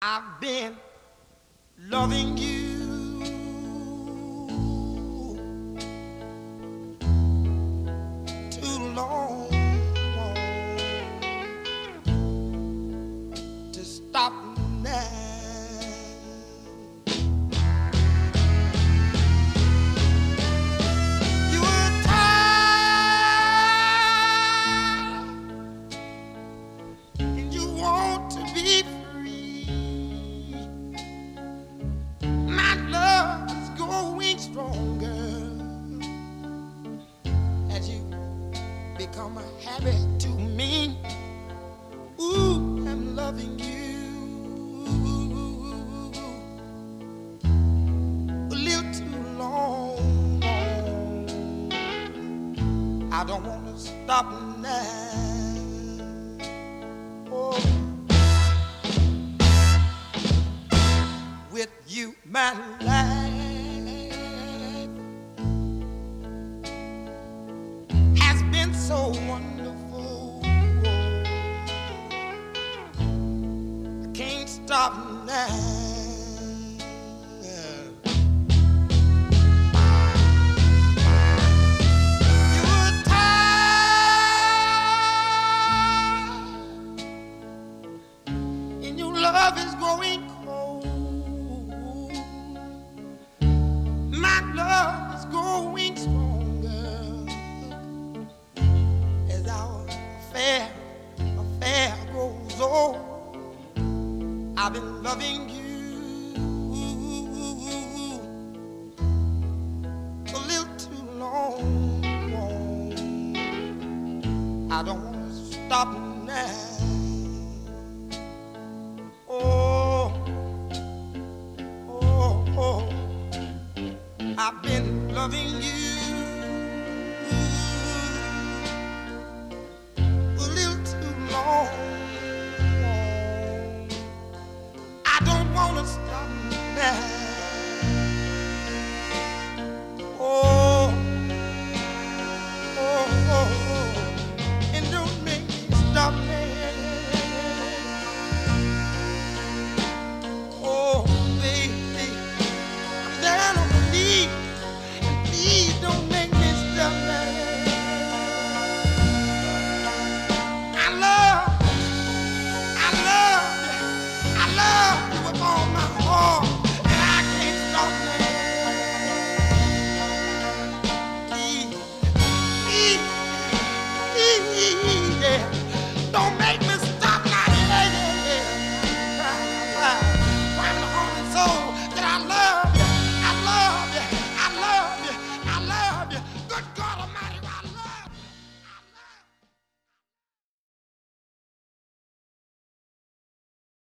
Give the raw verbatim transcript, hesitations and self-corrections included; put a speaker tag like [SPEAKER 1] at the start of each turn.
[SPEAKER 1] I've been loving you too long to stop now. You were tired and you want to be free. My love is growing stronger as you become a habit to me. Ooh, I'm loving you a little too long. I don't want to stop now. Oh, with you, my life has been so wonderful. I can't stop now. You were tired, and your love is growing cold. My love is growing stronger as our affair, affair grows old. I've been loving you a little too long. I don't want to stop now. Oh, oh, oh, I've been loving you